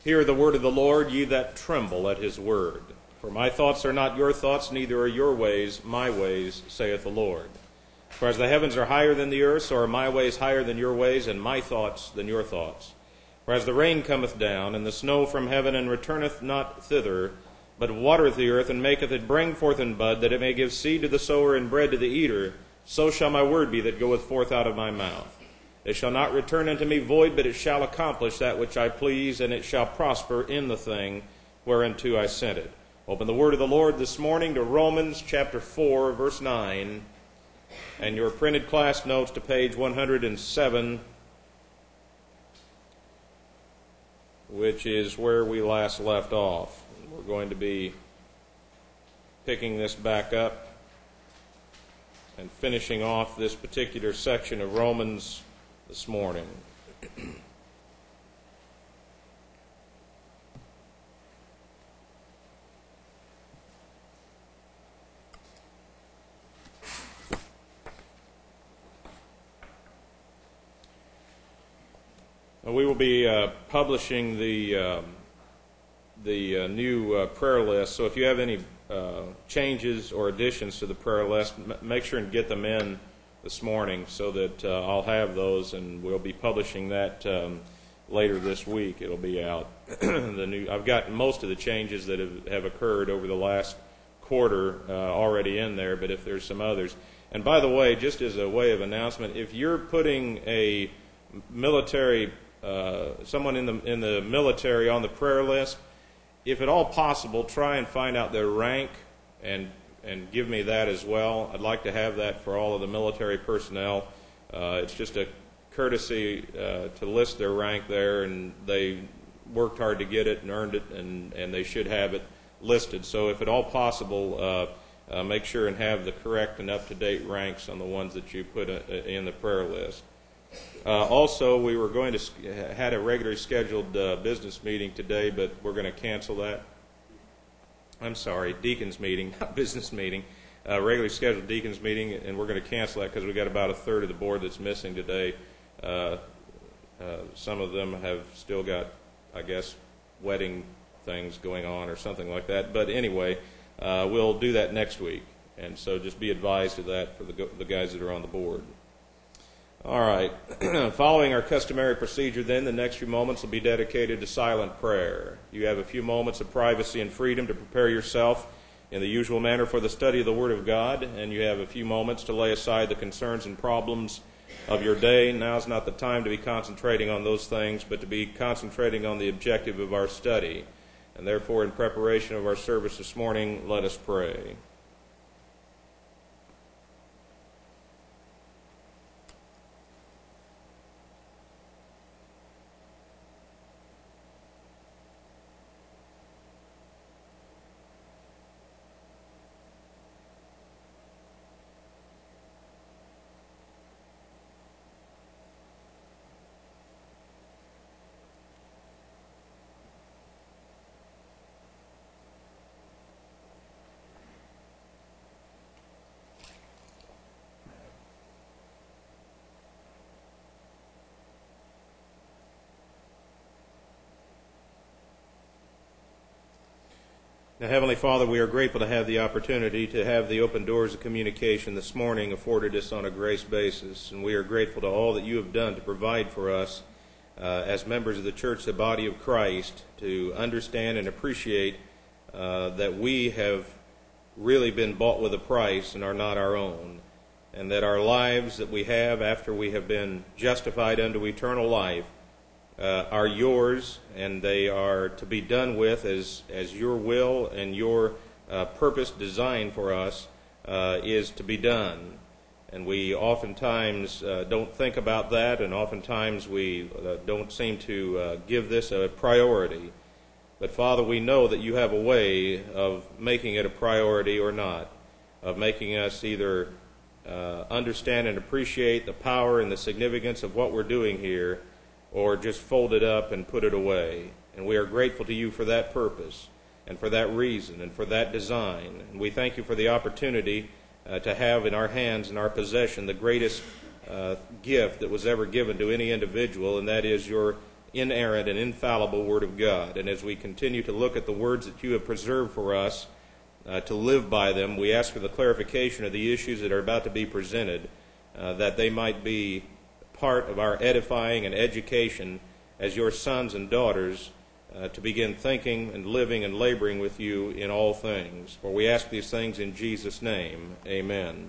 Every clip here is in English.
Hear the word of the Lord, ye that tremble at his word. For my thoughts are not your thoughts, neither are your ways my ways, saith the Lord. For as the heavens are higher than the earth, so are my ways higher than your ways, and my thoughts than your thoughts. For as the rain cometh down, and the snow from heaven, and returneth not thither, but watereth the earth, and maketh it bring forth in bud, that it may give seed to the sower and bread to the eater, so shall my word be that goeth forth out of my mouth. It shall not return unto me void, but it shall accomplish that which I please, and it shall prosper in the thing whereunto I sent it. Open the word of the Lord this morning to Romans chapter 4, verse 9, and your printed class notes to page 107, which is where we last left off. We're going to be picking this back up and finishing off this particular section of Romans this morning. We will be publishing the new prayer list. So if you have any changes or additions to the prayer list, make sure and get them in this morning so that I'll have those, and we'll be publishing that later this week. It'll be out. I've got most of the changes that have occurred over the last quarter already in there, but if there's some others. And by the way, just as a way of announcement, if you're putting a military someone in the military on the prayer list, if at all possible, try and find out their rank and give me that as well. I'd like to have that for all of the military personnel. It's just a courtesy to list their rank there, and they worked hard to get it and earned it, and they should have it listed. So if at all possible, make sure and have the correct and up-to-date ranks on the ones that you put in the prayer list. Also, we were going to had a regularly scheduled business meeting today, but we're going to cancel that. I'm sorry, deacons meeting, not business meeting. Regularly scheduled deacons meeting, and we're going to cancel that because we've got about a third of the board that's missing today. Some of them have still got, I guess, wedding things going on or something like that. But anyway, we'll do that next week, and so just be advised of that for the guys that are on the board. All right. Following our customary procedure then, the next few moments will be dedicated to silent prayer. You have a few moments of privacy and freedom to prepare yourself in the usual manner for the study of the Word of God, and you have a few moments to lay aside the concerns and problems of your day. Now's not the time to be concentrating on those things, but to be concentrating on the objective of our study. And therefore, in preparation of our service this morning, let us pray. Now, Heavenly Father, we are grateful to have the opportunity to have the open doors of communication this morning afforded us on a grace basis, and we are grateful to all that you have done to provide for us as members of the church, the body of Christ, to understand and appreciate that we have really been bought with a price and are not our own, and that our lives that we have after we have been justified unto eternal life are yours, and they are to be done with as your will and your purpose designed for us is to be done. And we oftentimes don't think about that, and oftentimes we don't seem to give this a priority. But Father, we know that you have a way of making it a priority or not, of making us either understand and appreciate the power and the significance of what we're doing here, or just fold it up and put it away. And we are grateful to you for that purpose and for that reason and for that design. And we thank you for the opportunity to have in our hands and our possession the greatest gift that was ever given to any individual, and that is your inerrant and infallible Word of God. And as we continue to look at the words that you have preserved for us to live by them, we ask for the clarification of the issues that are about to be presented, that they might be part of our edifying and education as your sons and daughters to begin thinking and living and laboring with you in all things. For we ask these things in Jesus' name. Amen.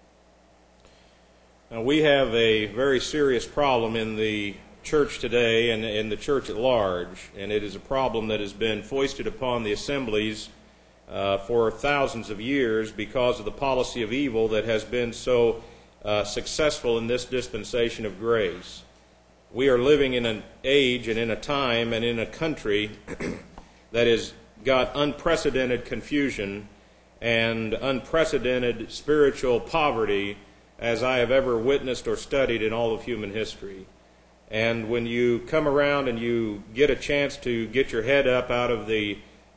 Now, we have a very serious problem in the church today and in the church at large, and it is a problem that has been foisted upon the assemblies for thousands of years because of the policy of evil that has been so successful in this dispensation of grace. We are living in an age and in a time and in a country that has got unprecedented confusion and unprecedented spiritual poverty as I have ever witnessed or studied in all of human history. And when you come around and you get a chance to get your head up out of the,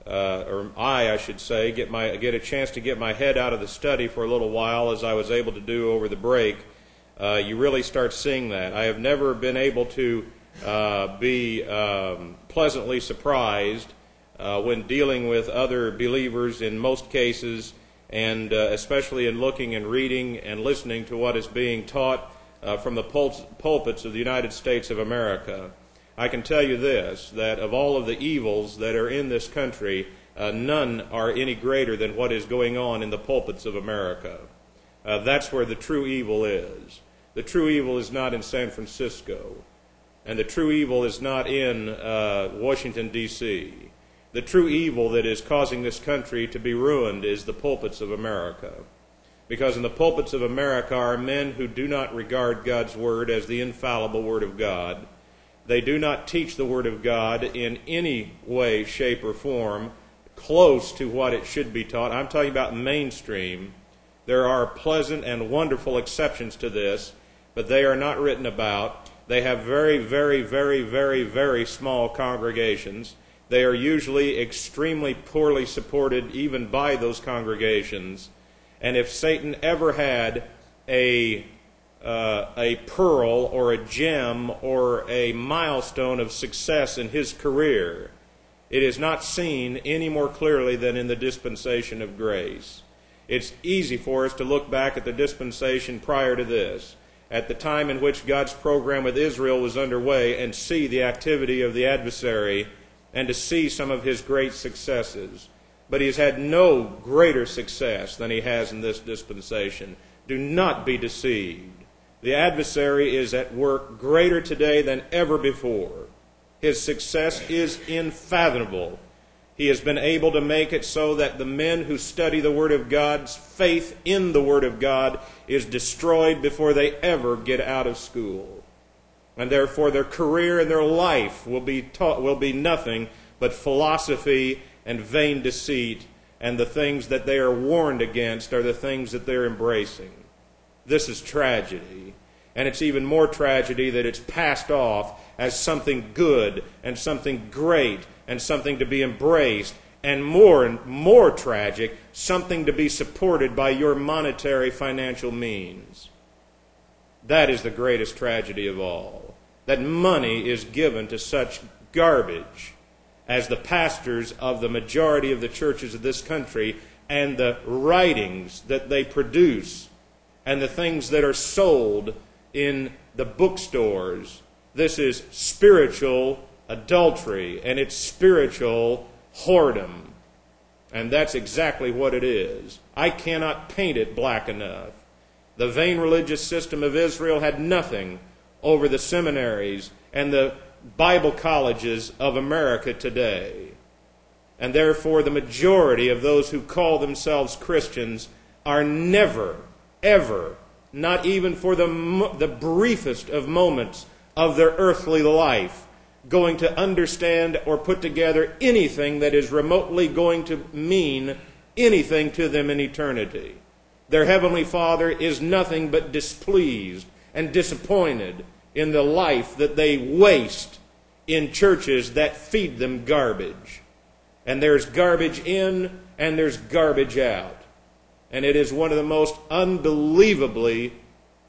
I should say, get a chance to get my head out of the study for a little while, as I was able to do over the break, you really start seeing that. I have never been able to be pleasantly surprised when dealing with other believers in most cases, and especially in looking and reading and listening to what is being taught from the pulpits of the United States of America. I can tell you this, that of all of the evils that are in this country, none are any greater than what is going on in the pulpits of America. That's where the true evil is. The true evil is not in San Francisco, and the true evil is not in Washington, D.C. The true evil that is causing this country to be ruined is the pulpits of America. Because in the pulpits of America are men who do not regard God's Word as the infallible Word of God. They do not teach the Word of God in any way, shape, or form close to what it should be taught. I'm talking about mainstream. There are pleasant and wonderful exceptions to this, but they are not written about. They have very, very, very, very, very small congregations. They are usually extremely poorly supported even by those congregations. And if Satan ever had a pearl or a gem or a milestone of success in his career, it is not seen any more clearly than in the dispensation of grace. It's easy for us to look back at the dispensation prior to this, at the time in which God's program with Israel was underway, and see the activity of the adversary and to see some of his great successes. But he has had no greater success than he has in this dispensation. Do not be deceived. The adversary is at work greater today than ever before. His success is unfathomable. He has been able to make it so that the men who study the Word of God's faith in the Word of God is destroyed before they ever get out of school. And therefore their career and their life will be nothing but philosophy and vain deceit, and the things that they are warned against are the things that they're embracing. This is tragedy. And it's even more tragedy that it's passed off as something good and something great and something to be embraced, and more tragic, something to be supported by your monetary financial means. That is the greatest tragedy of all. That money is given to such garbage as the pastors of the majority of the churches of this country, and the writings that they produce and the things that are sold in the bookstores. This is spiritual adultery, and it's spiritual whoredom. And that's exactly what it is. I cannot paint it black enough. The vain religious system of Israel had nothing over the seminaries and the Bible colleges of America today. And therefore the majority of those who call themselves Christians are never, ever, not even for the briefest of moments of their earthly life, going to understand or put together anything that is remotely going to mean anything to them in eternity. Their Heavenly Father is nothing but displeased and disappointed in the life that they waste in churches that feed them garbage. And there's garbage in and there's garbage out. And it is one of the most unbelievably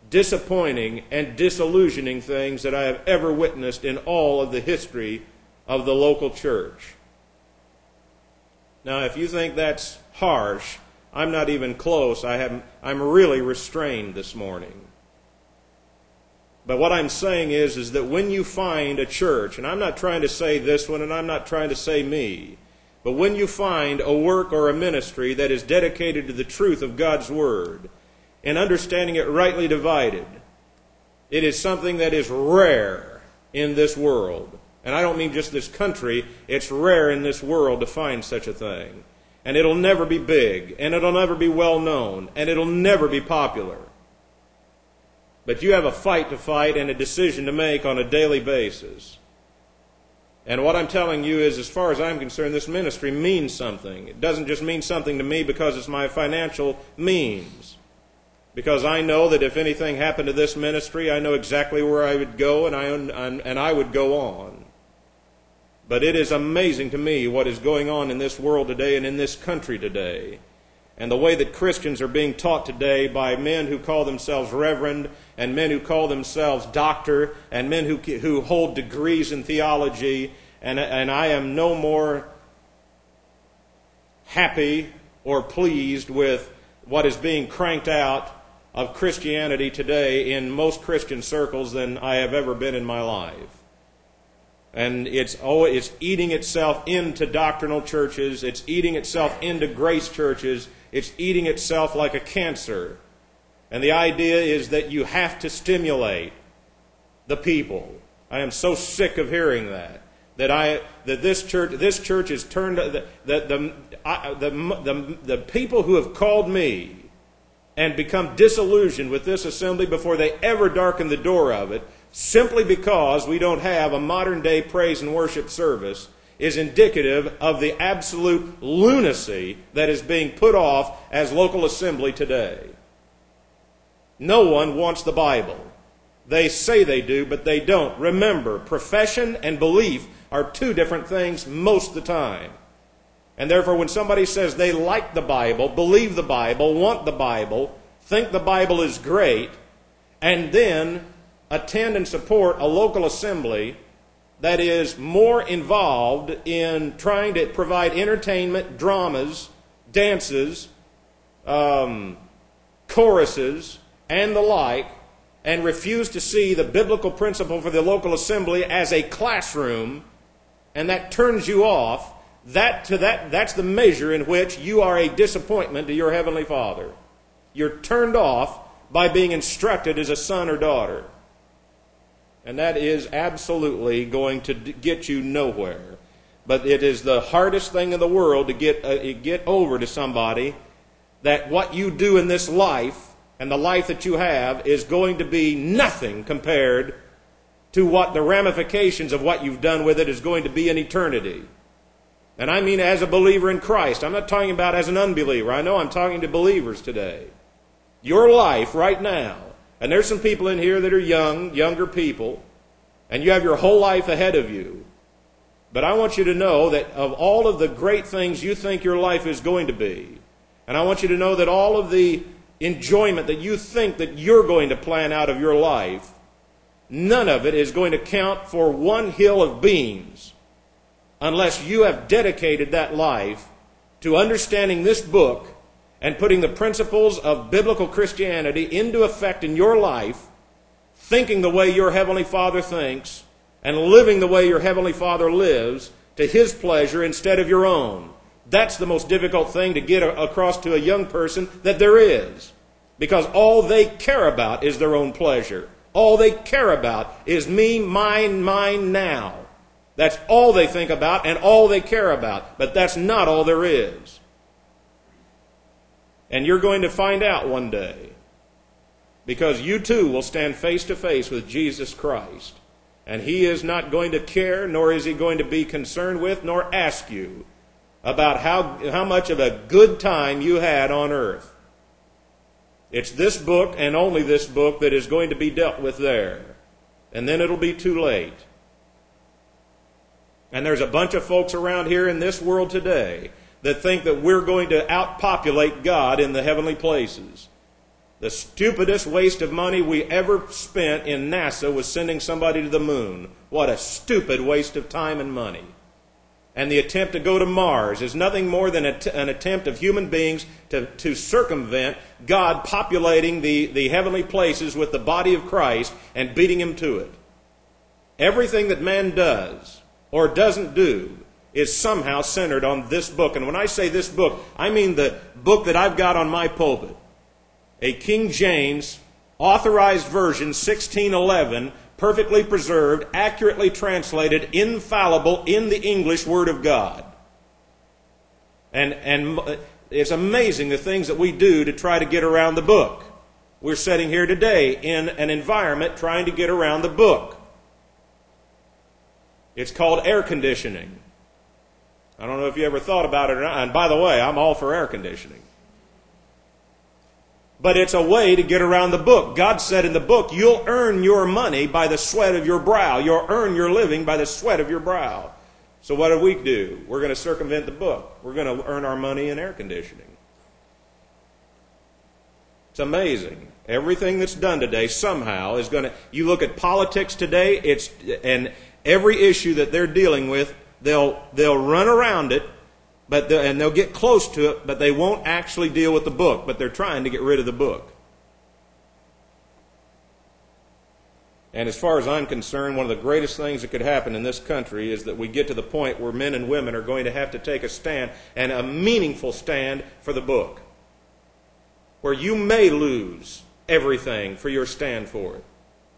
disappointing and disillusioning things that I have ever witnessed in all of the history of the local church. Now, if you think that's harsh, I'm not even close. I'm really restrained this morning. But what I'm saying is that when you find a church, and I'm not trying to say this one, and I'm not trying to say me, but when you find a work or a ministry that is dedicated to the truth of God's Word, and understanding it rightly divided, it is something that is rare in this world. And I don't mean just this country, it's rare in this world to find such a thing. And it'll never be big, and it'll never be well known, and it'll never be popular. But you have a fight to fight and a decision to make on a daily basis. And what I'm telling you is, as far as I'm concerned, this ministry means something. It doesn't just mean something to me because it's my financial means. Because I know that if anything happened to this ministry, I know exactly where I would go, and I would go on. But it is amazing to me what is going on in this world today and in this country today. And the way that Christians are being taught today by men who call themselves reverend, and men who call themselves doctor, and men who hold degrees in theology. And I am no more happy or pleased with what is being cranked out of Christianity today in most Christian circles than I have ever been in my life. And it's eating itself into doctrinal churches. It's eating itself into grace churches. It's eating itself like a cancer. And the idea is that you have to stimulate the people. I am so sick of hearing that. That this church is turned. The people who have called me and become disillusioned with this assembly before they ever darken the door of it, simply because we don't have a modern-day praise and worship service, is indicative of the absolute lunacy that is being put off as local assembly today. No one wants the Bible. They say they do, but they don't. Remember, profession and belief are two different things most of the time. And therefore, when somebody says they like the Bible, believe the Bible, want the Bible, think the Bible is great, and then attend and support a local assembly that is more involved in trying to provide entertainment, dramas, dances, choruses, and the like, and refuse to see the biblical principle for the local assembly as a classroom, and that turns you off, that's the measure in which you are a disappointment to your Heavenly Father. You're turned off by being instructed as a son or daughter. And that is absolutely going to get you nowhere. But it is the hardest thing in the world to get over to somebody that what you do in this life and the life that you have is going to be nothing compared to what the ramifications of what you've done with it is going to be in eternity. And I mean as a believer in Christ. I'm not talking about as an unbeliever. I know I'm talking to believers today. Your life right now, and there's some people in here that are younger people, and you have your whole life ahead of you. But I want you to know that of all of the great things you think your life is going to be, and I want you to know that all of the enjoyment that you think that you're going to plan out of your life, none of it is going to count for one hill of beans unless you have dedicated that life to understanding this book and putting the principles of biblical Christianity into effect in your life, thinking the way your Heavenly Father thinks, and living the way your Heavenly Father lives to His pleasure instead of your own. That's the most difficult thing to get across to a young person that there is. Because all they care about is their own pleasure. All they care about is me, mine now. That's all they think about and all they care about. But that's not all there is. And you're going to find out one day. Because you too will stand face to face with Jesus Christ. And He is not going to care, nor is He going to be concerned with, nor ask you about how much of a good time you had on earth. It's this book and only this book that is going to be dealt with there. And then it'll be too late. And there's a bunch of folks around here in this world today that think that we're going to outpopulate God in the heavenly places. The stupidest waste of money we ever spent in NASA was sending somebody to the moon. What a stupid waste of time and money. And the attempt to go to Mars is nothing more than an attempt of human beings to circumvent God populating the heavenly places with the body of Christ and beating him to it. Everything that man does or doesn't do is somehow centered on this book. And when I say this book, I mean the book that I've got on my pulpit. A King James authorized version, 1611, perfectly preserved, accurately translated, infallible in the English Word of God. And it's amazing the things that we do to try to get around the book. We're sitting here today in an environment trying to get around the book. It's called air conditioning. I don't know if you ever thought about it or not. And by the way, I'm all for air conditioning. But it's a way to get around the book. God said in the book, you'll earn your money by the sweat of your brow. You'll earn your living by the sweat of your brow. So what do? We're going to circumvent the book. We're going to earn our money in air conditioning. It's amazing. Everything that's done today somehow is going to... You look at politics today, and every issue that they're dealing with, they'll run around it, and they'll get close to it, but they won't actually deal with the book. But they're trying to get rid of the book. And as far as I'm concerned, one of the greatest things that could happen in this country is that we get to the point where men and women are going to have to take a stand, and a meaningful stand, for the book. Where you may lose everything for your stand for it.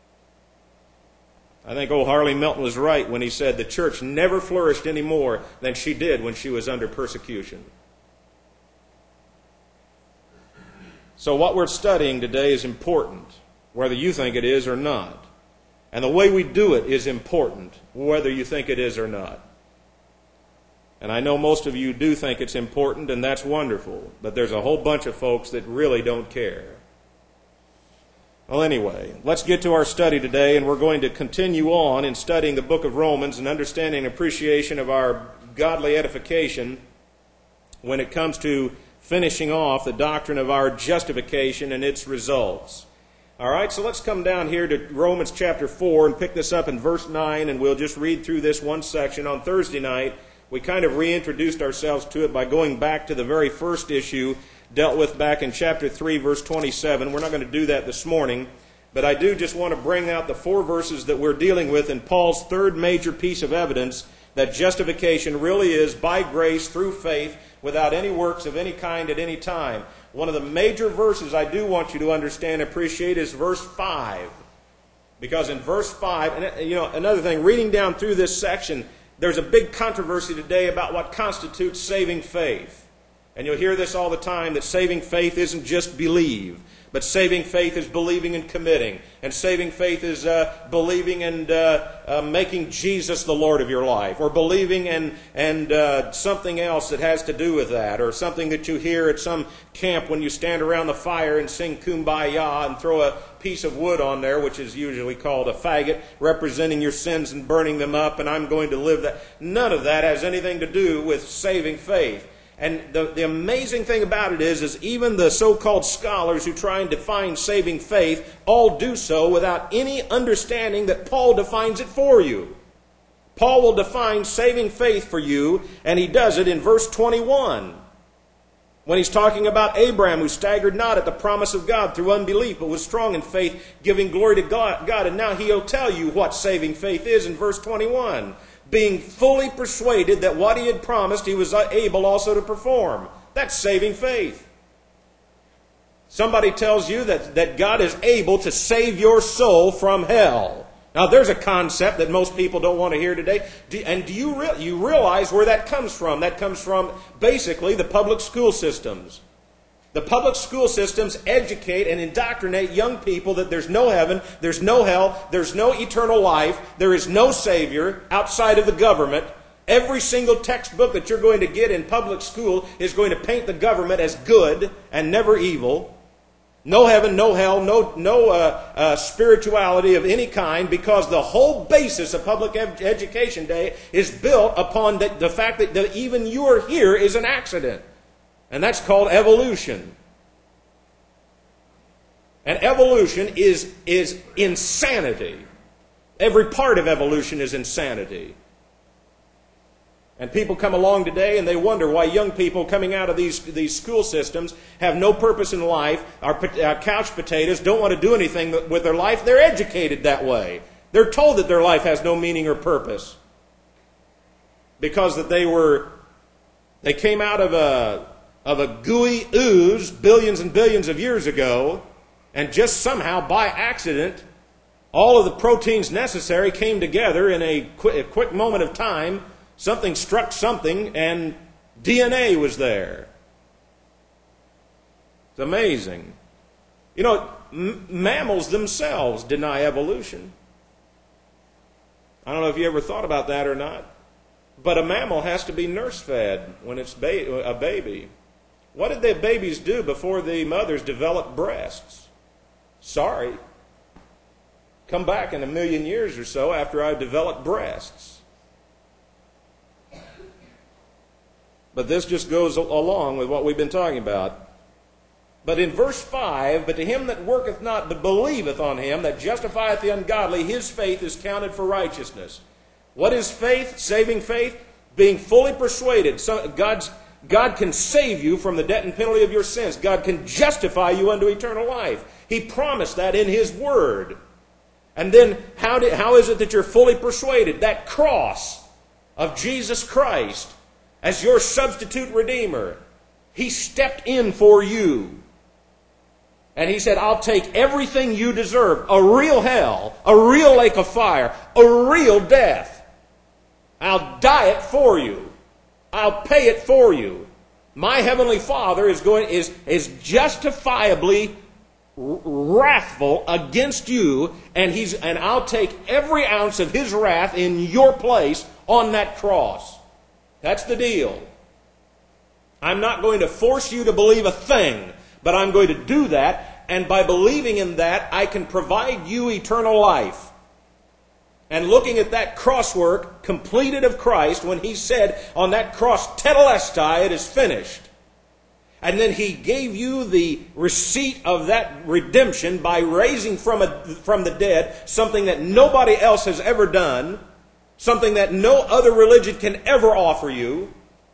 I think old Harley Milton was right when he said the church never flourished any more than she did when she was under persecution. So what we're studying today is important, whether you think it is or not. And the way we do it is important, whether you think it is or not. And I know most of you do think it's important, and that's wonderful. But there's a whole bunch of folks that really don't care. Well, anyway, let's get to our study today, and we're going to continue on in studying the book of Romans and understanding and appreciation of our godly edification when it comes to finishing off the doctrine of our justification and its results. All right, so let's come down here to Romans chapter 4 and pick this up in verse 9, and we'll just read through this one section. On Thursday night, we kind of reintroduced ourselves to it by going back to the very first issue dealt with back in chapter 3, verse 27. We're not going to do that this morning, but I do just want to bring out the 4 verses that we're dealing with in Paul's third major piece of evidence that justification really is by grace through faith without any works of any kind at any time. One of the major verses I do want you to understand and appreciate is verse 5. Because in verse 5, and another thing, reading down through this section, there's a big controversy today about what constitutes saving faith. And you'll hear this all the time, that saving faith isn't just believe, but saving faith is believing and committing. And saving faith is believing and making Jesus the Lord of your life, or believing and something else that has to do with that, or something that you hear at some camp when you stand around the fire and sing Kumbaya and throw a piece of wood on there, which is usually called a faggot, representing your sins and burning them up, and I'm going to live that. None of that has anything to do with saving faith. And the amazing thing about it is even the so-called scholars who try and define saving faith all do so without any understanding that Paul defines it for you. Paul will define saving faith for you, and he does it in verse 21. When he's talking about Abraham, who staggered not at the promise of God through unbelief, but was strong in faith, giving glory to God. And now he'll tell you what saving faith is in verse 21. Being fully persuaded that what he had promised he was able also to perform. That's saving faith. Somebody tells you that God is able to save your soul from hell. Now there's a concept that most people don't want to hear today. Do you realize where that comes from? That comes from basically the public school systems. The public school systems educate and indoctrinate young people that there's no heaven, there's no hell, there's no eternal life, there is no Savior outside of the government. Every single textbook that you're going to get in public school is going to paint the government as good and never evil. No heaven, no hell, no spirituality of any kind, because the whole basis of public education day is built upon the fact that even you are here is an accident. And that's called evolution. And evolution is insanity. Every part of evolution is insanity. And people come along today and they wonder why young people coming out of these school systems have no purpose in life, are couch potatoes, don't want to do anything with their life. They're educated that way. They're told that their life has no meaning or purpose. Because that they came out of a gooey ooze billions and billions of years ago, and just somehow by accident all of the proteins necessary came together in a quick moment of time. Something struck something, and DNA was there. It's amazing. You know, mammals themselves deny evolution. I don't know if you ever thought about that or not, but a mammal has to be nurse-fed when it's a baby. What did the babies do before the mothers developed breasts? Sorry. Come back in a million years or so after I've developed breasts. But this just goes along with what we've been talking about. But in verse 5, but to him that worketh not, but believeth on him that justifieth the ungodly, his faith is counted for righteousness. What is faith? Saving faith? Being fully persuaded. So God can save you from the debt and penalty of your sins. God can justify you unto eternal life. He promised that in His Word. And then how is it that you're fully persuaded? That cross of Jesus Christ as your substitute redeemer. He stepped in for you. And He said, I'll take everything you deserve. A real hell, a real lake of fire, a real death. I'll die it for you. I'll pay it for you. My Heavenly Father is justifiably wrathful against you, and I'll take every ounce of His wrath in your place on that cross. That's the deal. I'm not going to force you to believe a thing, but I'm going to do that, and by believing in that, I can provide you eternal life. And looking at that crosswork completed of Christ, when He said on that cross, Tetelestai, it is finished. And then He gave you the receipt of that redemption by raising from the dead something that nobody else has ever done, something that no other religion can ever offer you.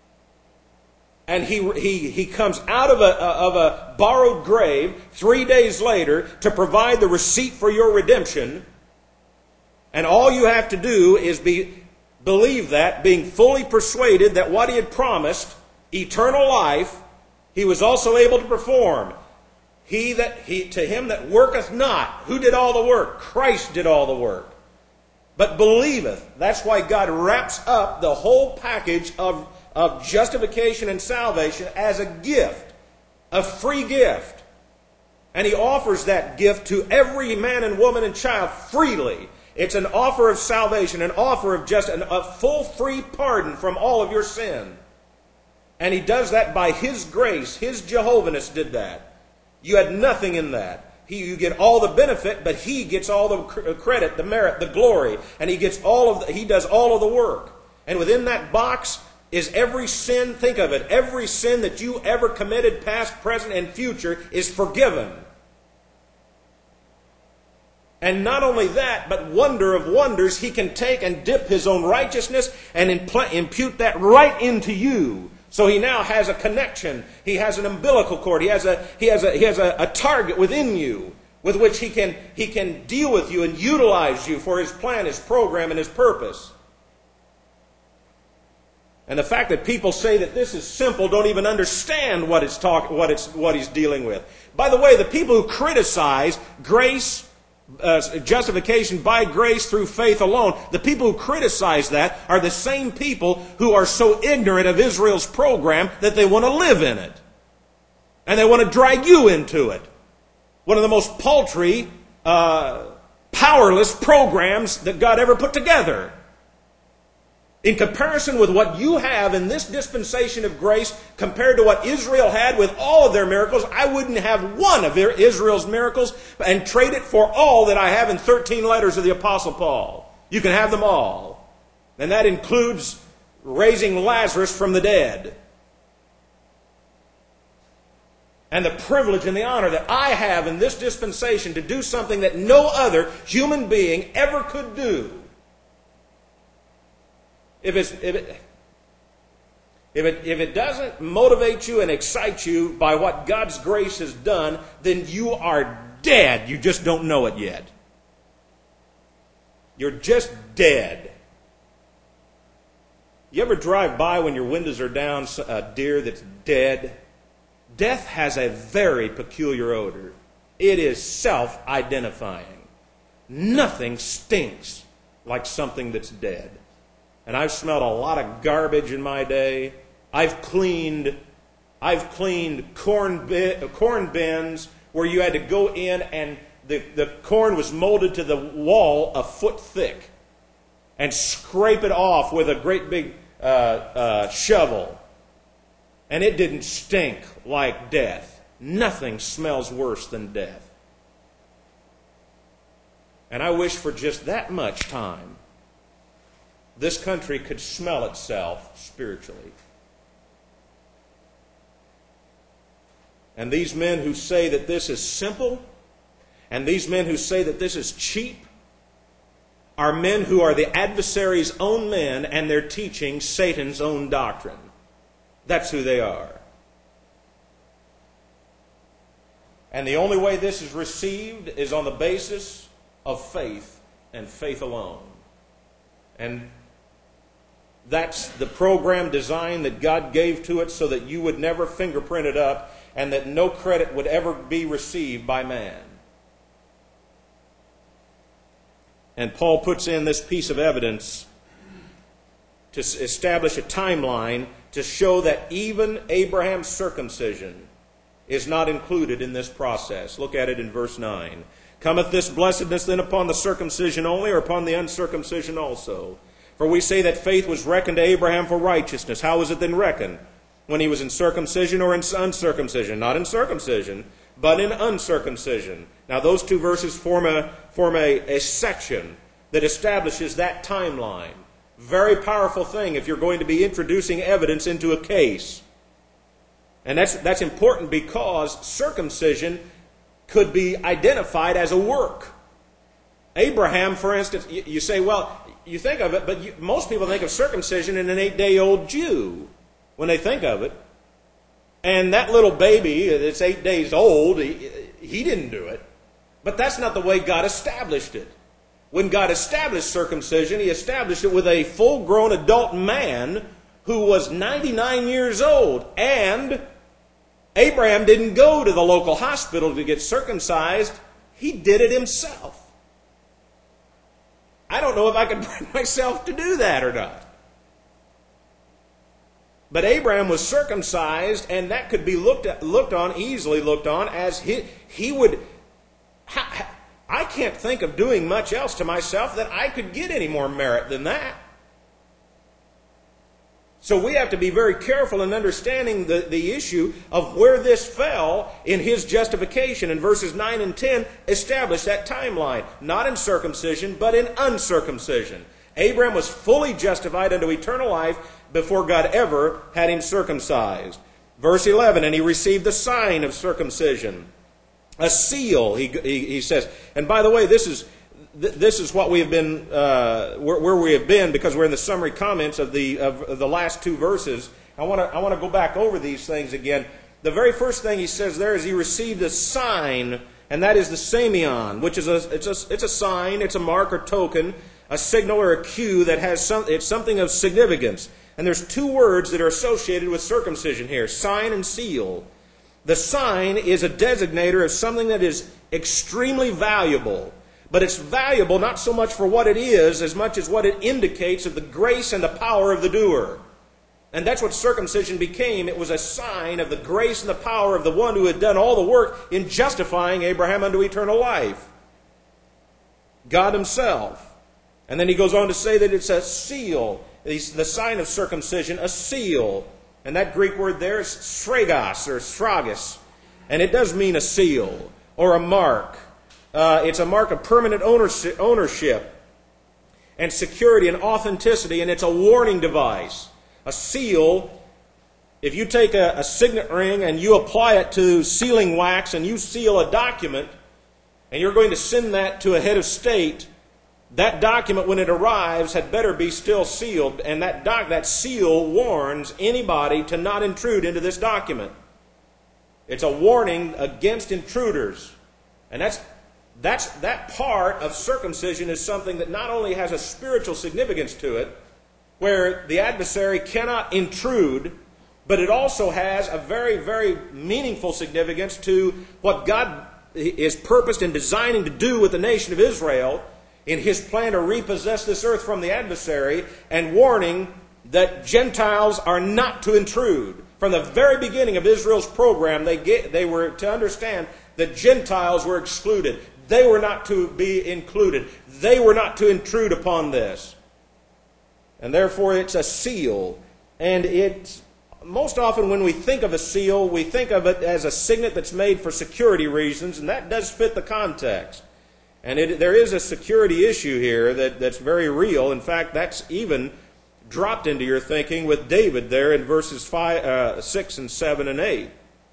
And he comes out of a borrowed grave 3 days later to provide the receipt for your redemption. And all you have to do is believe that, being fully persuaded that what He had promised, eternal life, He was also able to perform. To him that worketh not. Who did all the work? Christ did all the work. But believeth. That's why God wraps up the whole package of justification and salvation as a gift. A free gift. And He offers that gift to every man and woman and child freely. It's an offer of salvation, an offer of a full free pardon from all of your sin. And He does that by His grace. His Jehovah's did that. You had nothing in that. You get all the benefit, but He gets all the credit, the merit, the glory. And He does all of the work. And within that box is every sin, think of it, every sin that you ever committed, past, present, and future, is forgiven. And not only that, but wonder of wonders, He can take and dip His own righteousness and impute that right into you. So He now has a connection. He has an umbilical cord. He has a target within you with which He can deal with you and utilize you for His plan, His program, and His purpose. And the fact that people say that this is simple don't even understand what He's dealing with. By the way, the people who criticize grace, justification by grace through faith alone, the people who criticize that are the same people who are so ignorant of Israel's program that they want to live in it. And they want to drag you into it. One of the most paltry, powerless programs that God ever put together. In comparison with what you have in this dispensation of grace, compared to what Israel had with all of their miracles, I wouldn't have one of Israel's miracles and trade it for all that I have in 13 letters of the Apostle Paul. You can have them all. And that includes raising Lazarus from the dead. and the privilege and the honor that I have in this dispensation to do something that no other human being ever could do. If it doesn't motivate you and excite you by what God's grace has done, then you are dead. You just don't know it yet. You're just dead. You ever drive by when your windows are down a deer that's dead? Death has a very peculiar odor. It is self-identifying. Nothing stinks like something that's dead. And I've smelled a lot of garbage in my day. I've cleaned corn bins where you had to go in and the corn was molded to the wall a foot thick and scrape it off with a great big shovel. And it didn't stink like death. Nothing smells worse than death. And I wish for just that much time this country could smell itself spiritually. And these men who say that this is simple, and these men who say that this is cheap, are men who are the adversary's own men, and they're teaching Satan's own doctrine. That's who they are. And the only way this is received is on the basis of faith, and faith alone. And that's the program design that God gave to it so that you would never fingerprint it up and that no credit would ever be received by man. And Paul puts in this piece of evidence to establish a timeline to show that even Abraham's circumcision is not included in this process. Look at it in verse 9. Cometh this blessedness then upon the circumcision only, or upon the uncircumcision also? For we say that faith was reckoned to Abraham for righteousness. How was it then reckoned? When he was in circumcision or in uncircumcision? Not in circumcision, but in uncircumcision. Now those two verses form a section that establishes that timeline. Very powerful thing if you're going to be introducing evidence into a case. And that's important because circumcision could be identified as a work. Abraham, for instance, you say, well, you think of it, but most people think of circumcision in an 8-day-old Jew when they think of it. And that little baby that's 8 days old, he didn't do it. But that's not the way God established it. When God established circumcision, He established it with a full-grown adult man who was 99 years old. And Abraham didn't go to the local hospital to get circumcised. He did it himself. I don't know if I could bring myself to do that or not. But Abraham was circumcised, and that could be easily looked on as he would. I can't think of doing much else to myself that I could get any more merit than that. So we have to be very careful in understanding the issue of where this fell in his justification. And verses 9 and 10 establish that timeline. Not in circumcision, but in uncircumcision. Abraham was fully justified unto eternal life before God ever had him circumcised. Verse 11, and he received the sign of circumcision. A seal, he says. And by the way, this is what we have been, where we have been, because we're in the summary comments of the last two verses. I want to go back over these things again. The very first thing he says there is he received a sign, and that is the semeion, which is it's a sign, it's a mark or token, a signal or a cue that has it's something of significance. And there's two words that are associated with circumcision here: sign and seal. The sign is a designator of something that is extremely valuable. But it's valuable not so much for what it is as much as what it indicates of the grace and the power of the doer. And that's what circumcision became. It was a sign of the grace and the power of the one who had done all the work in justifying Abraham unto eternal life. God Himself. And then he goes on to say that it's a seal. The sign of circumcision, a seal. And that Greek word there is sphregos or sphragus. And it does mean a seal or a mark. It's a mark of permanent ownership and security and authenticity, and it's a warning device. A seal if you take a signet ring and you apply it to sealing wax and you seal a document and you're going to send that to a head of state, that document, when it arrives, had better be still sealed, and that seal warns anybody to not intrude into this document. It's a warning against intruders. And that part of circumcision is something that not only has a spiritual significance to it, where the adversary cannot intrude, but it also has a very, very meaningful significance to what God is purposed and designing to do with the nation of Israel in His plan to repossess this earth from the adversary, and warning that Gentiles are not to intrude. From the very beginning of Israel's program, they were to understand that Gentiles were excluded. They were not to be included. They were not to intrude upon this. And therefore it's a seal. And it's most often when we think of a seal, we think of it as a signet that's made for security reasons, and that does fit the context. And there is a security issue here that's very real. In fact, that's even dropped into your thinking with David there in verses 6 and 7 and 8.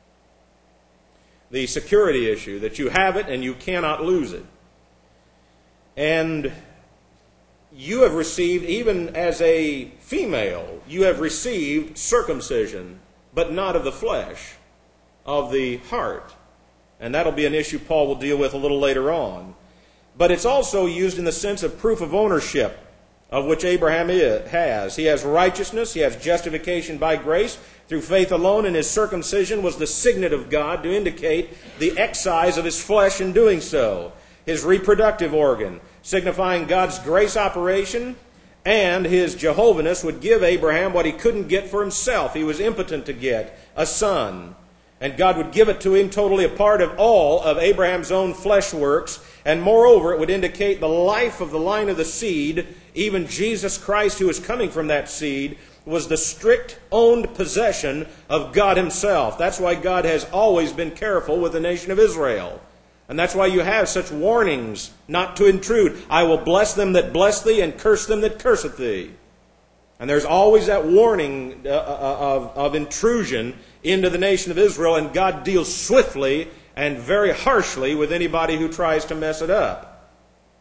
The security issue, that you have it and you cannot lose it. And you have received, even as a female, you have received circumcision, but not of the flesh, of the heart. And that'll be an issue Paul will deal with a little later on. But it's also used in the sense of proof of ownership, of which Abraham has. He has righteousness, he has justification by grace through faith alone, and his circumcision was the signet of God to indicate the excise of his flesh in doing so. His reproductive organ, signifying God's grace operation, and his Jehovahness would give Abraham what he couldn't get for himself. He was impotent to get a son. And God would give it to him totally a part of all of Abraham's own flesh works. And moreover, it would indicate the life of the line of the seed. Even Jesus Christ, who is coming from that seed, was the strict owned possession of God Himself. That's why God has always been careful with the nation of Israel. And that's why you have such warnings not to intrude. I will bless them that bless thee, and curse them that curseth thee. And there's always that warning of intrusion into the nation of Israel, and God deals swiftly and very harshly with anybody who tries to mess it up.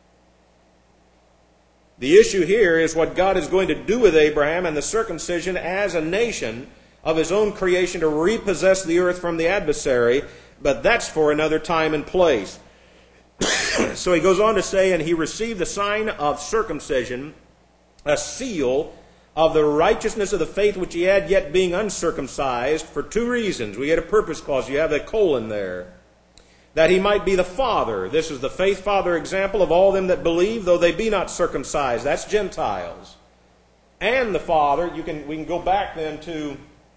The issue here is what God is going to do with Abraham and the circumcision as a nation of His own creation to repossess the earth from the adversary, but that's for another time and place. So he goes on to say, and he received the sign of circumcision, a seal of the righteousness of the faith which he had, yet being uncircumcised, for two reasons. We had a purpose clause. You have a colon there. That he might be the father. This is the faith father example of all them that believe, though they be not circumcised. That's Gentiles. And the father, we can go back then to,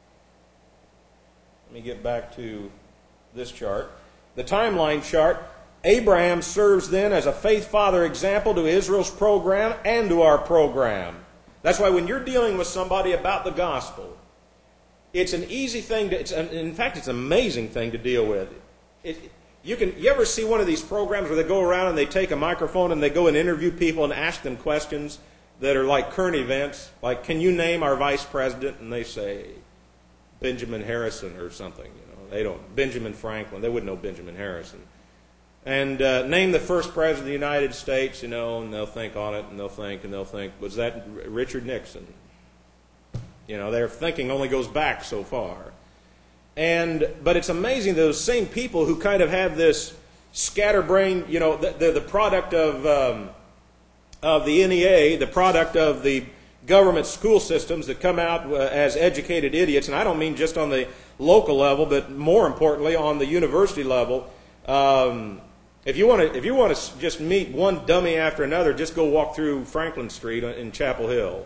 let me get back to this chart. The timeline chart. Abraham serves then as a faith father example to Israel's program and to our program. That's why when you're dealing with somebody about the gospel, it's an easy thing in fact, it's an amazing thing to deal with. You ever see one of these programs where they go around and they take a microphone and they go and interview people and ask them questions that are like current events? Like, can you name our vice president? And they say, Benjamin Harrison or something. They don't. Benjamin Franklin. They wouldn't know Benjamin Harrison. And name the first president of the United States, and they'll think on it, and they'll think, was that Richard Nixon? Their thinking only goes back so far. But it's amazing those same people who kind of have this scatterbrain, they're the product of the NEA, the product of the government school systems that come out as educated idiots, and I don't mean just on the local level, but more importantly on the university level. If you want to just meet one dummy after another, just go walk through Franklin Street in Chapel Hill.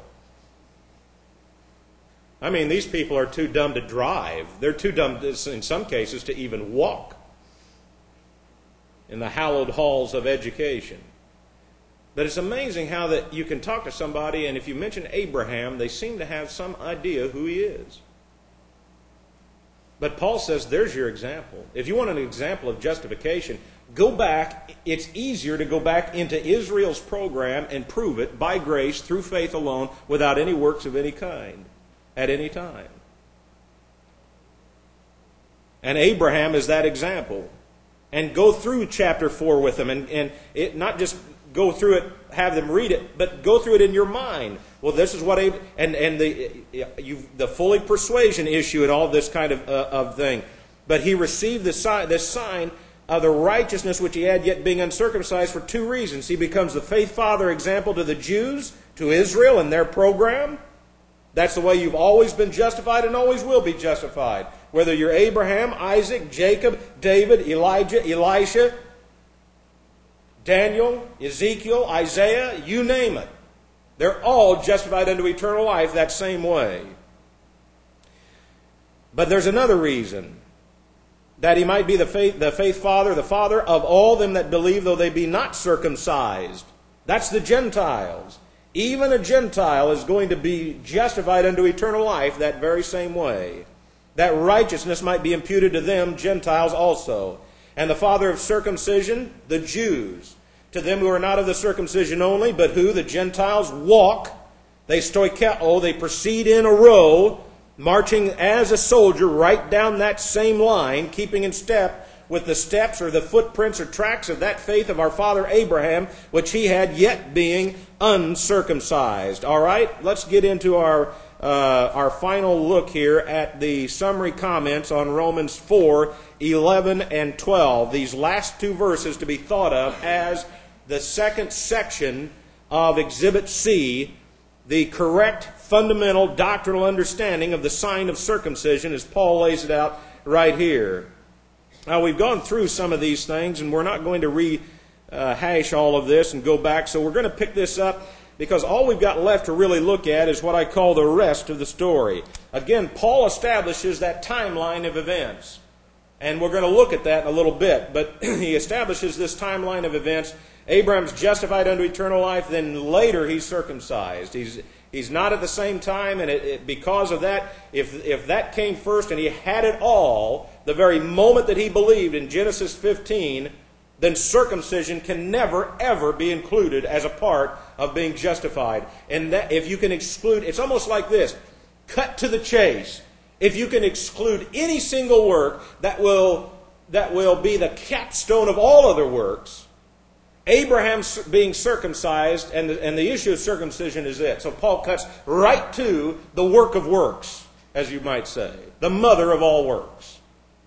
I mean, these people are too dumb to drive. They're too dumb, in some cases, to even walk in the hallowed halls of education. But it's amazing how that you can talk to somebody, and if you mention Abraham, they seem to have some idea who he is. But Paul says, there's your example. If you want an example of justification, go back. It's easier to go back into Israel's program and prove it by grace through faith alone without any works of any kind at any time. And Abraham is that example. And go through chapter 4 with them. And it, not just go through it, have them read it, but go through it in your mind. Well, this is what the fully persuasion issue and all this kind of thing. But he received this sign of the righteousness which he had, yet being uncircumcised, for two reasons. He becomes the faith father example to the Jews, to Israel and their program. That's the way you've always been justified and always will be justified. Whether you're Abraham, Isaac, Jacob, David, Elijah, Elisha, Daniel, Ezekiel, Isaiah, you name it. They're all justified unto eternal life that same way. But there's another reason. That he might be the faith father, the father of all them that believe, though they be not circumcised. That's the Gentiles. Even a Gentile is going to be justified unto eternal life that very same way. That righteousness might be imputed to them, Gentiles also. And the father of circumcision, the Jews. To them who are not of the circumcision only, but who, the Gentiles, walk. They stoikeo, they proceed in a row, marching as a soldier right down that same line, keeping in step with the steps or the footprints or tracks of that faith of our father Abraham, which he had, yet being uncircumcised. All right, let's get into our final look here at the summary comments on Romans 4:11 and 12. These last two verses to be thought of as the second section of Exhibit C, the correct fundamental doctrinal understanding of the sign of circumcision as Paul lays it out right here. Now, we've gone through some of these things, and we're not going to rehash all of this and go back, so we're going to pick this up because all we've got left to really look at is what I call the rest of the story. Again, Paul establishes that timeline of events, and we're going to look at that in a little bit, but he establishes this timeline of events. Abraham's justified unto eternal life, then later he's circumcised. He's not at the same time, and because of that, if that came first and he had it all, the very moment that he believed in Genesis 15, then circumcision can never, ever be included as a part of being justified. And that, if you can exclude, it's almost like this, cut to the chase. If you can exclude any single work that will be the capstone of all other works, Abraham being circumcised, and the issue of circumcision is it. So Paul cuts right to the work of works, as you might say, the mother of all works.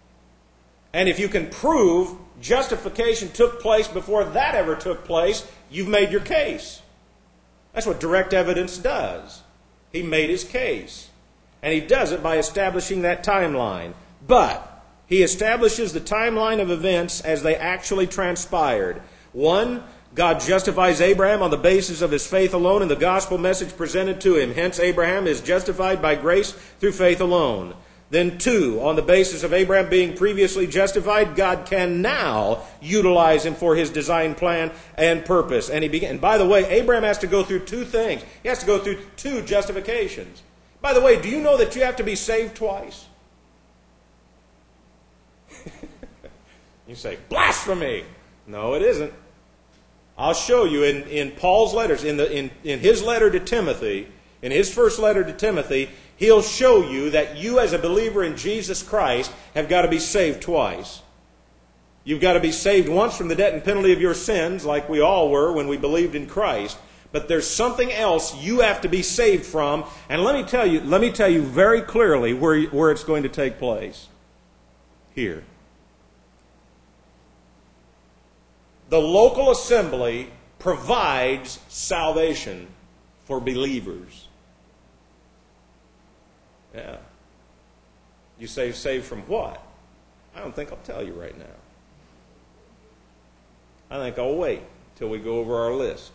And if you can prove justification took place before that ever took place, you've made your case. That's what direct evidence does. He made his case. And he does it by establishing that timeline. But he establishes the timeline of events as they actually transpired. 1, God justifies Abraham on the basis of his faith alone and the gospel message presented to him. Hence, Abraham is justified by grace through faith alone. Then 2, on the basis of Abraham being previously justified, God can now utilize him for his design plan and purpose. And by the way, Abraham has to go through two things. He has to go through two justifications. By the way, do you know that you have to be saved twice? You say, blasphemy! No, it isn't. I'll show you in Paul's letters, in his letter to Timothy, in his first letter to Timothy, he'll show you that you as a believer in Jesus Christ have got to be saved twice. You've got to be saved once from the debt and penalty of your sins, like we all were when we believed in Christ. But there's something else you have to be saved from, and let me tell you very clearly where it's going to take place. Here. The local assembly provides salvation for believers. Yeah. You say saved from what? I don't think I'll tell you right now. I think I'll wait till we go over our list.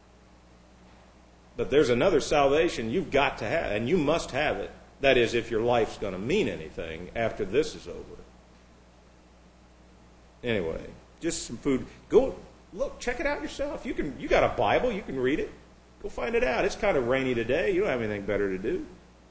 But there's another salvation you've got to have, and you must have it. That is, if your life's going to mean anything after this is over. Anyway, just some food. Go look, check it out yourself. You got a Bible, you can read it. Go find it out. It's kind of rainy today. You don't have anything better to do.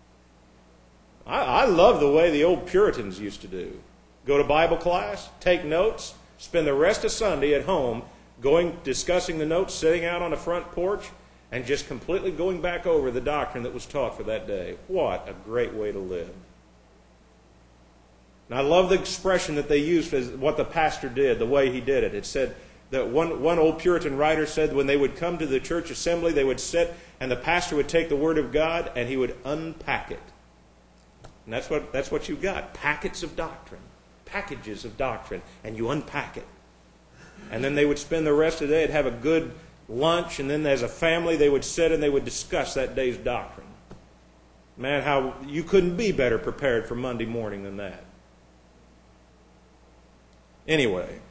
I love the way the old Puritans used to do. Go to Bible class, take notes, spend the rest of Sunday at home discussing the notes, sitting out on the front porch, and just completely going back over the doctrine that was taught for that day. What a great way to live. And I love the expression that they used as what the pastor did, the way he did it. It said that one old Puritan writer said when they would come to the church assembly, they would sit and the pastor would take the Word of God and he would unpack it. And that's what you've got, packets of doctrine, packages of doctrine, and you unpack it. And then they would spend the rest of the day and have a good lunch, and then as a family they would sit and they would discuss that day's doctrine. Man, how you couldn't be better prepared for Monday morning than that. Anyway,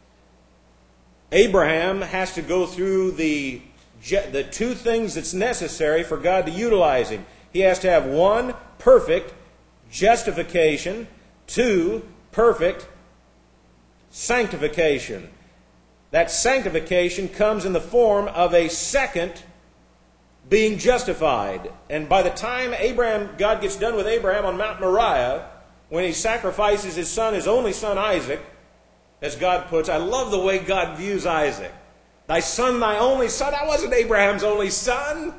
Abraham has to go through the two things that's necessary for God to utilize him. He has to have 1, perfect justification, 2, perfect sanctification. That sanctification comes in the form of a second being justified. And by the time God gets done with Abraham on Mount Moriah, when he sacrifices his son, his only son Isaac, as God puts, I love the way God views Isaac. Thy son, thy only son. That wasn't Abraham's only son.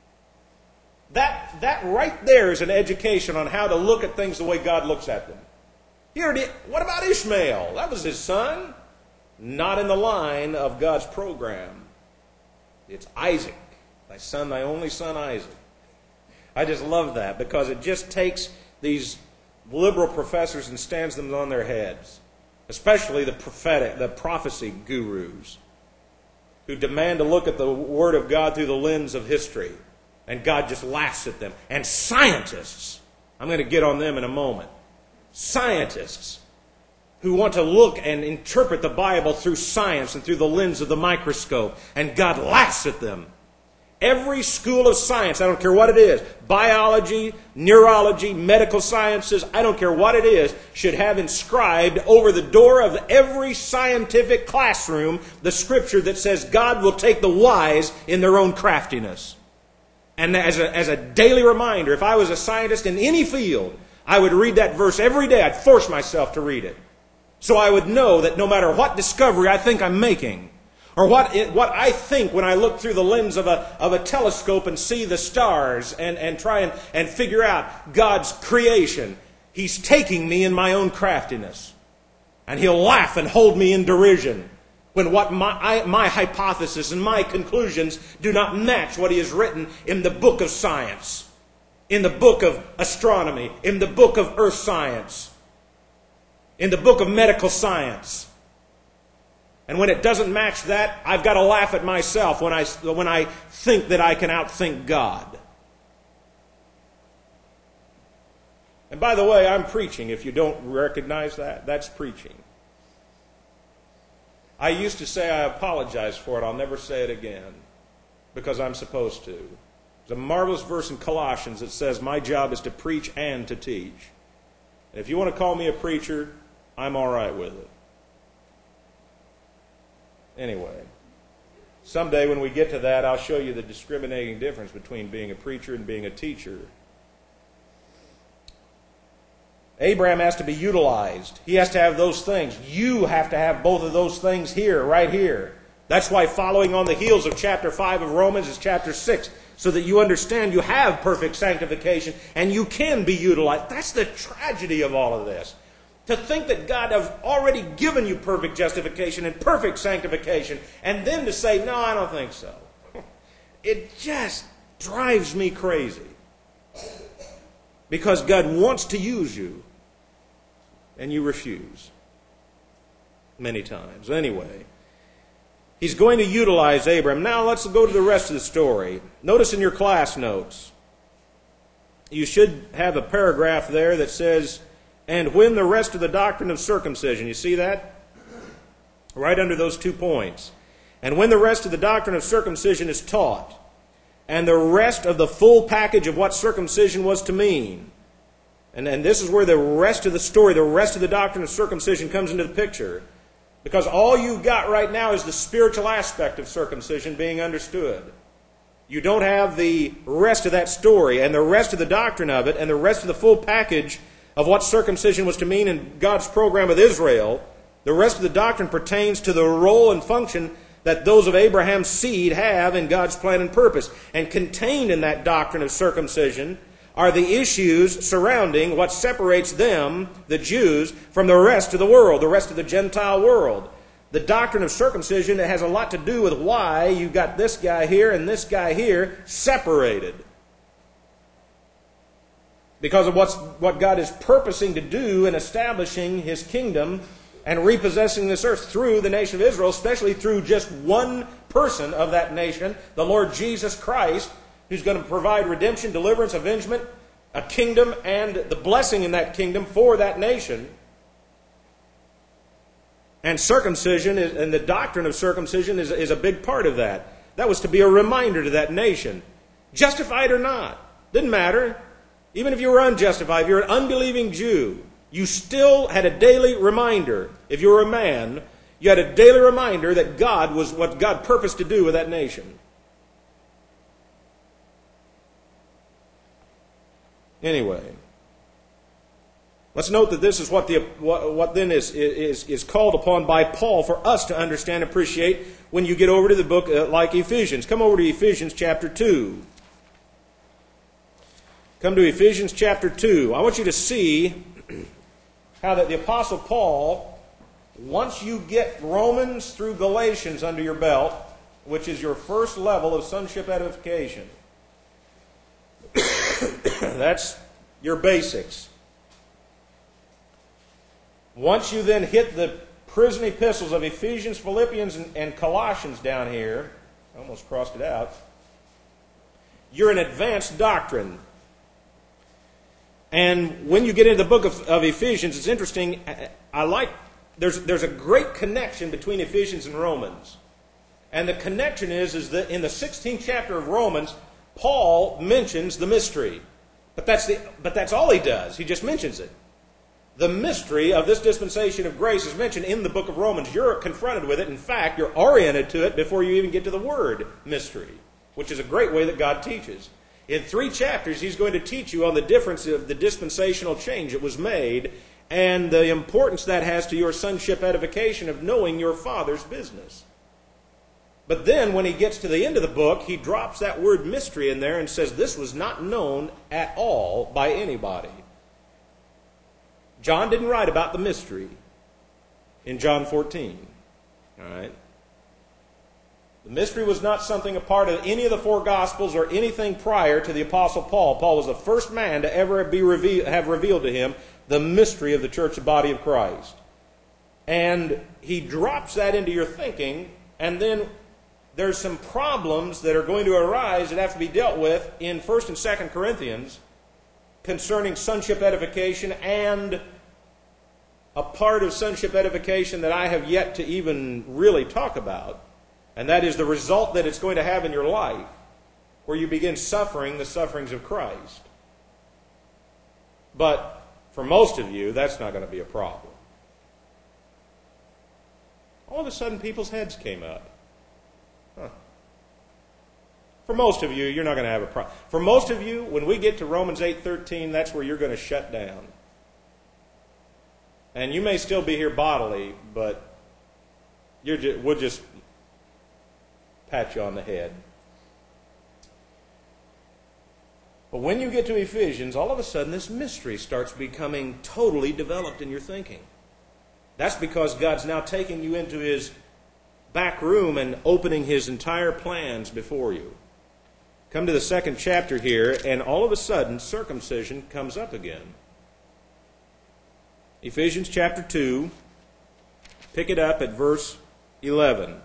That right there is an education on how to look at things the way God looks at them. What about Ishmael? That was his son. Not in the line of God's program. It's Isaac. Thy son, thy only son Isaac. I just love that because it just takes these liberal professors and stands them on their heads. Especially the prophecy gurus who demand to look at the Word of God through the lens of history. And God just laughs at them. And scientists, I'm going to get on them in a moment. Scientists who want to look and interpret the Bible through science and through the lens of the microscope. And God laughs at them. Every school of science, I don't care what it is, biology, neurology, medical sciences, I don't care what it is, should have inscribed over the door of every scientific classroom the scripture that says God will take the wise in their own craftiness. And as a daily reminder, if I was a scientist in any field, I would read that verse every day. I'd force myself to read it. So I would know that no matter what discovery I think I'm making, or what I think when I look through the lens of a telescope and see the stars and try and figure out God's creation, He's taking me in my own craftiness. And He'll laugh and hold me in derision when what my hypothesis and my conclusions do not match what He has written in the book of science, in the book of astronomy, in the book of earth science, in the book of medical science. And when it doesn't match that, I've got to laugh at myself when I think that I can outthink God. And by the way, I'm preaching. If you don't recognize that, that's preaching. I used to say I apologize for it. I'll never say it again because I'm supposed to. There's a marvelous verse in Colossians that says, my job is to preach and to teach. And if you want to call me a preacher, I'm all right with it. Anyway, someday when we get to that, I'll show you the discriminating difference between being a preacher and being a teacher. Abraham has to be utilized. He has to have those things. You have to have both of those things here, right here. That's why following on the heels of chapter 5 of Romans is chapter 6, so that you understand you have perfect sanctification and you can be utilized. That's the tragedy of all of this. To think that God has already given you perfect justification and perfect sanctification, and then to say, no, I don't think so. It just drives me crazy. Because God wants to use you, and you refuse. Many times. Anyway, He's going to utilize Abraham. Now let's go to the rest of the story. Notice in your class notes, you should have a paragraph there that says, and when the rest of the doctrine of circumcision, you see that? Right under those 2 points. And when the rest of the doctrine of circumcision is taught, and the rest of the full package of what circumcision was to mean. And this is where the rest of the story, the rest of the doctrine of circumcision comes into the picture. Because all you've got right now is the spiritual aspect of circumcision being understood. You don't have the rest of that story and the rest of the doctrine of it and the rest of the full package of what circumcision was to mean in God's program with Israel. The rest of the doctrine pertains to the role and function that those of Abraham's seed have in God's plan and purpose. And contained in that doctrine of circumcision are the issues surrounding what separates them, the Jews, from the rest of the world, the rest of the Gentile world. The doctrine of circumcision has a lot to do with why you've got this guy here and this guy here separated. Because of what God is purposing to do in establishing His kingdom and repossessing this earth through the nation of Israel, especially through just one person of that nation, the Lord Jesus Christ, who's going to provide redemption, deliverance, avengement, a kingdom, and the blessing in that kingdom for that nation. And circumcision and the doctrine of circumcision is a big part of that. That was to be a reminder to that nation. Justified or not, didn't matter. Even if you were unjustified, if you're an unbelieving Jew, you still had a daily reminder. If you were a man, you had a daily reminder that God was what God purposed to do with that nation. Anyway, let's note that this is what then is called upon by Paul for us to understand and appreciate when you get over to the book like Ephesians. Come over to Ephesians chapter 2. Come to Ephesians chapter 2. I want you to see how that the Apostle Paul, once you get Romans through Galatians under your belt, which is your first level of sonship edification, that's your basics. Once you then hit the prison epistles of Ephesians, Philippians, and Colossians down here, I almost crossed it out, you're in advanced doctrine. And when you get into the book of Ephesians, it's interesting. There's a great connection between Ephesians and Romans. And the connection is that in the 16th chapter of Romans, Paul mentions the mystery. But that's all he does. He just mentions it. The mystery of this dispensation of grace is mentioned in the book of Romans. You're confronted with it. In fact, you're oriented to it before you even get to the word mystery, which is a great way that God teaches. In 3 chapters, he's going to teach you on the difference of the dispensational change that was made and the importance that has to your sonship edification of knowing your Father's business. But then when he gets to the end of the book, he drops that word mystery in there and says this was not known at all by anybody. John didn't write about the mystery in John 14. All right? The mystery was not something a part of any of the 4 Gospels or anything prior to the Apostle Paul. Paul was the first man to ever have revealed to him the mystery of the church, the body of Christ. And he drops that into your thinking, and then there's some problems that are going to arise that have to be dealt with in 1st and 2nd Corinthians concerning sonship edification and a part of sonship edification that I have yet to even really talk about. And that is the result that it's going to have in your life, where you begin suffering the sufferings of Christ. But for most of you, that's not going to be a problem. All of a sudden, people's heads came up. For most of you, you're not going to have a problem. For most of you, when we get to Romans 8:13, that's where you're going to shut down. And you may still be here bodily, but we'll just pat you on the head. But when you get to Ephesians, all of a sudden this mystery starts becoming totally developed in your thinking. That's because God's now taking you into His back room and opening His entire plans before you. Come to the 2nd chapter here, and all of a sudden circumcision comes up again. Ephesians chapter 2, pick it up at verse 11.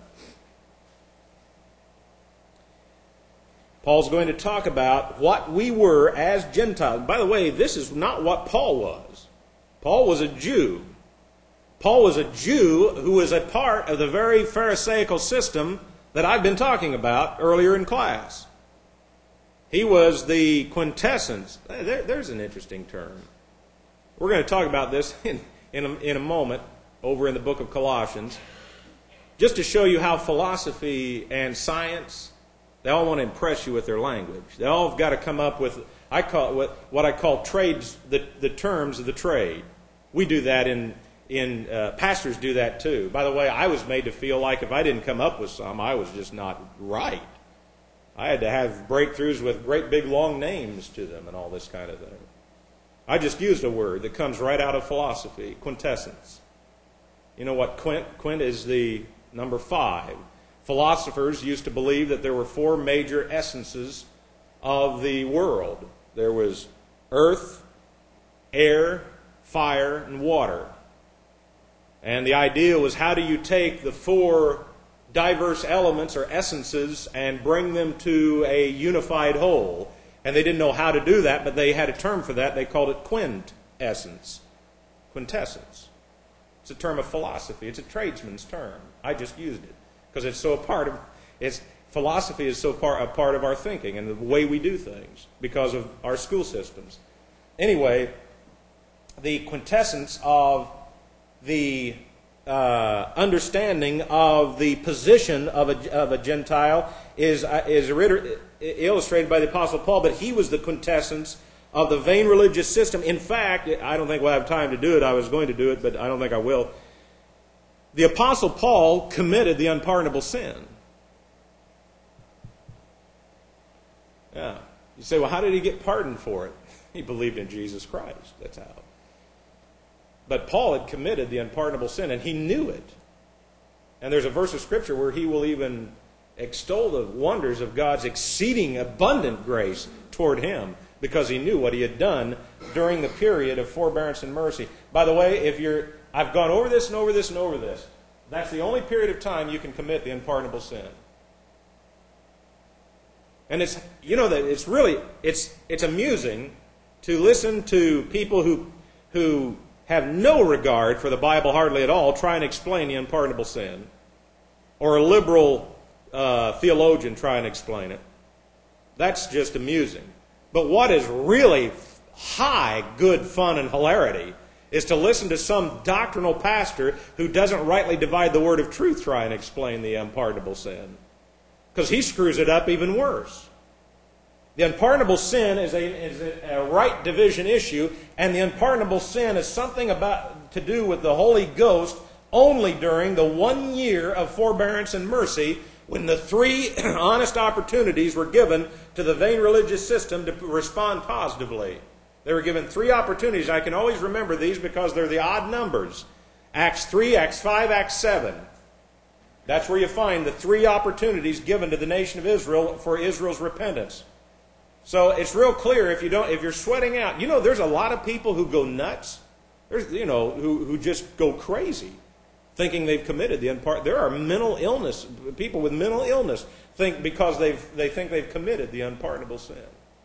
Paul's going to talk about what we were as Gentiles. By the way, this is not what Paul was. Paul was a Jew. Paul was a Jew who was a part of the very Pharisaical system that I've been talking about earlier in class. He was the quintessence. There's an interesting term. We're going to talk about this in a moment over in the book of Colossians, just to show you how philosophy and science, they all want to impress you with their language. They all have got to come up with what I call trades, the terms of the trade. We do that pastors do that too. By the way, I was made to feel like if I didn't come up with some, I was just not right. I had to have breakthroughs with great big long names to them and all this kind of thing. I just used a word that comes right out of philosophy, quintessence. You know what quint? Quint is the number 5. Philosophers used to believe that there were 4 major essences of the world. There was earth, air, fire, and water. And the idea was, how do you take the 4 diverse elements or essences and bring them to a unified whole? And they didn't know how to do that, but they had a term for that. They called it quintessence. Quintessence. It's a term of philosophy. It's a tradesman's term. I just used it because it's so a part of philosophy is so a part of our thinking and the way we do things because of our school systems. Anyway, the quintessence of the understanding of the position of a Gentile is illustrated by the Apostle Paul, but he was the quintessence of the vain religious system. In fact, I don't think we'll have time to do it. I was going to do it, but I don't think I will. The Apostle Paul committed the unpardonable sin. Yeah. You say, well, how did he get pardoned for it? He believed in Jesus Christ. That's how. But Paul had committed the unpardonable sin, and he knew it. And there's a verse of Scripture where he will even extol the wonders of God's exceeding abundant grace toward him because he knew what he had done during the period of forbearance and mercy. By the way, I've gone over this and over this and over this. That's the only period of time you can commit the unpardonable sin. And it's amusing to listen to people who have no regard for the Bible hardly at all try and explain the unpardonable sin, or a liberal theologian try and explain it. That's just amusing. But what is really high good fun and hilarity is to listen to some doctrinal pastor who doesn't rightly divide the word of truth try and explain the unpardonable sin. Because he screws it up even worse. The unpardonable sin is a right division issue, and the unpardonable sin is something to do with the Holy Ghost only during the 1 year of forbearance and mercy when the 3 honest opportunities were given to the vain religious system to respond positively. They were given 3 opportunities. I can always remember these because they're the odd numbers. Acts 3, Acts 5, Acts 7. That's where you find the 3 opportunities given to the nation of Israel for Israel's repentance. So it's real clear if you're sweating out. There's a lot of people who go nuts. There's who just go crazy, thinking they've committed the unpardonable. There are mental illness people with mental illness because they think they've committed the unpardonable sin.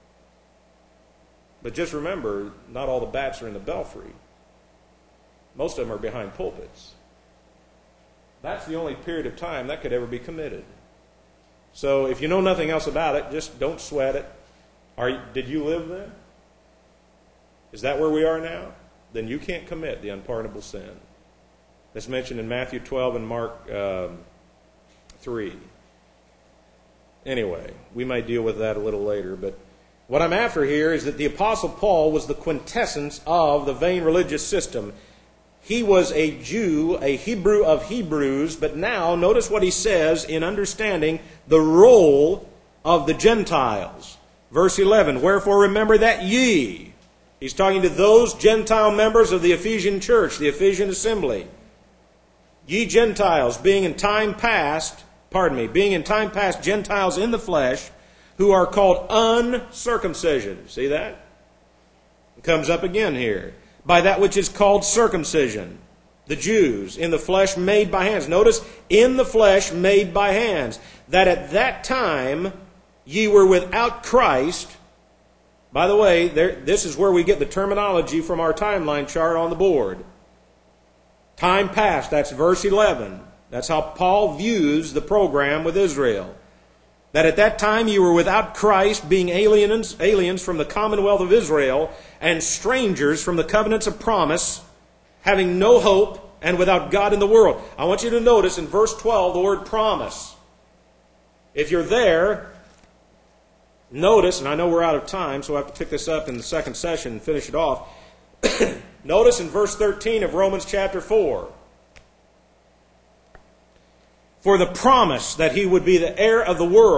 But just remember, not all the bats are in the belfry. Most of them are behind pulpits. That's the only period of time that could ever be committed. So if you know nothing else about it, just don't sweat it. Did you live then? Is that where we are now? Then you can't commit the unpardonable sin. That's mentioned in Matthew 12 and Mark 3. Anyway, we might deal with that a little later, but what I'm after here is that the Apostle Paul was the quintessence of the vain religious system. He was a Jew, a Hebrew of Hebrews, but now notice what he says in understanding the role of the Gentiles. Verse 11, wherefore remember that ye, he's talking to those Gentile members of the Ephesian church, the Ephesian assembly. Ye Gentiles, being in time past Gentiles in the flesh, who are called uncircumcision. See that? It comes up again here. By that which is called circumcision. The Jews, in the flesh made by hands. Notice, in the flesh made by hands. That at that time ye were without Christ. By the way, this is where we get the terminology from our timeline chart on the board. Time past, that's verse 11. That's how Paul views the program with Israel. That at that time ye were without Christ, being aliens from the commonwealth of Israel, and strangers from the covenants of promise, having no hope, and without God in the world. I want you to notice in verse 12 the word promise. If you're there, notice, and I know we're out of time, so I have to pick this up in the second session and finish it off. Notice in verse 13 of Romans chapter 4. For the promise that he would be the heir of the world.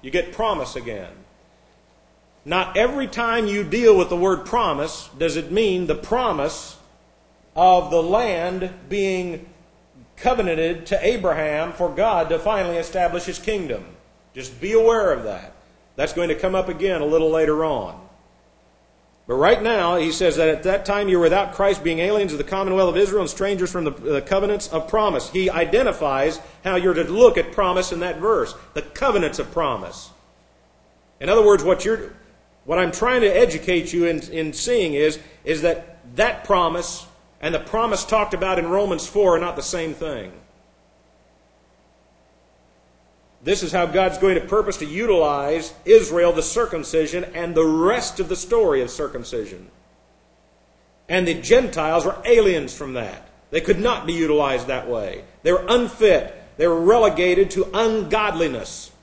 You get promise again. Not every time you deal with the word promise does it mean the promise of the land being covenanted to Abraham for God to finally establish His kingdom. Just be aware of that. That's going to come up again a little later on. But right now, he says that at that time you were without Christ, being aliens of the commonwealth of Israel and strangers from the covenants of promise. He identifies how you're to look at promise in that verse. The covenants of promise. In other words, what I'm trying to educate you in seeing is that promise and the promise talked about in Romans 4 are not the same thing. This is how God's going to purpose to utilize Israel, the circumcision, and the rest of the story of circumcision. And the Gentiles were aliens from that. They could not be utilized that way. They were unfit. They were relegated to ungodliness.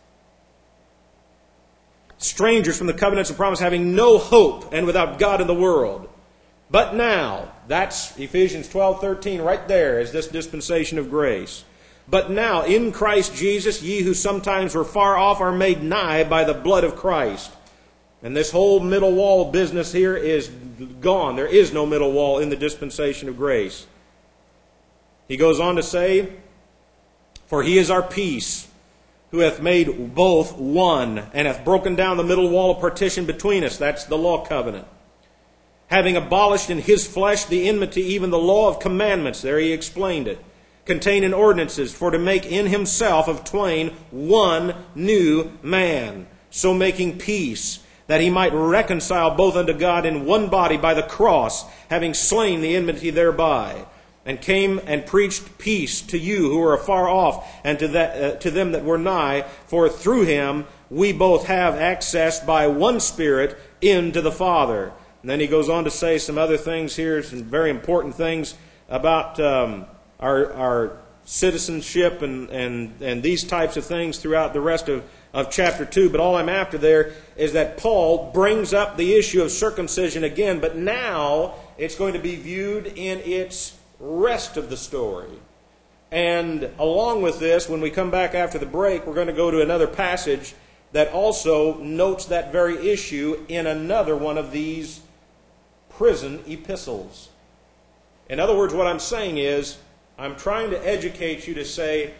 Strangers from the covenants of promise, having no hope and without God in the world. But now, that's Ephesians 12:13 right there, is this dispensation of grace. But now, in Christ Jesus, ye who sometimes were far off are made nigh by the blood of Christ. And this whole middle wall business here is gone. There is no middle wall in the dispensation of grace. He goes on to say, for He is our peace, who hath made both one, and hath broken down the middle wall of partition between us. That's the law covenant. Having abolished in His flesh the enmity, even the law of commandments. There he explained it. Contained in ordinances, for to make in Himself of twain one new man, so making peace, that He might reconcile both unto God in one body by the cross, having slain the enmity thereby, and came and preached peace to you who are afar off, and to them that were nigh, for through Him we both have access by one Spirit into the Father. And then he goes on to say some other things here, some very important things about our citizenship and these types of things throughout the rest of chapter 2. But all I'm after there is that Paul brings up the issue of circumcision again, but now it's going to be viewed in its rest of the story. And along with this, when we come back after the break, we're going to go to another passage that also notes that very issue in another one of these prison epistles. In other words, what I'm saying is, I'm trying to educate you to say,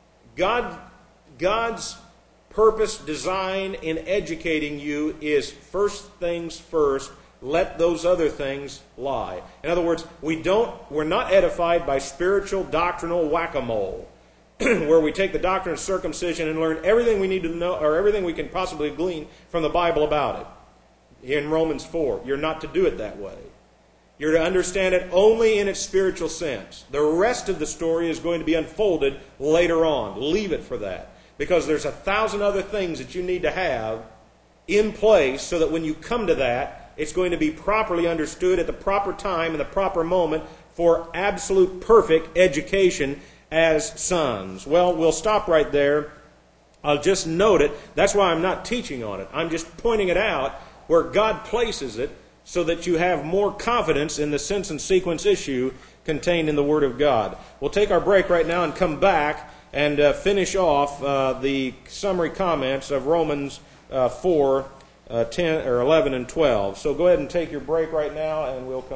God's purpose, design in educating you is first things first, let those other things lie. In other words, we're not edified by spiritual doctrinal whack-a-mole, where we take the doctrine of circumcision and learn everything we need to know, or everything we can possibly glean from the Bible about it. In Romans 4, you're not to do it that way. You're to understand it only in its spiritual sense. The rest of the story is going to be unfolded later on. Leave it for that. Because there's 1,000 other things that you need to have in place so that when you come to that, it's going to be properly understood at the proper time and the proper moment for absolute perfect education as sons. Well, we'll stop right there. I'll just note it. That's why I'm not teaching on it. I'm just pointing it out where God places it, so that you have more confidence in the sense and sequence issue contained in the Word of God. We'll take our break right now and come back and finish off the summary comments of Romans 4, 10 or 11 and 12. So go ahead and take your break right now, and we'll come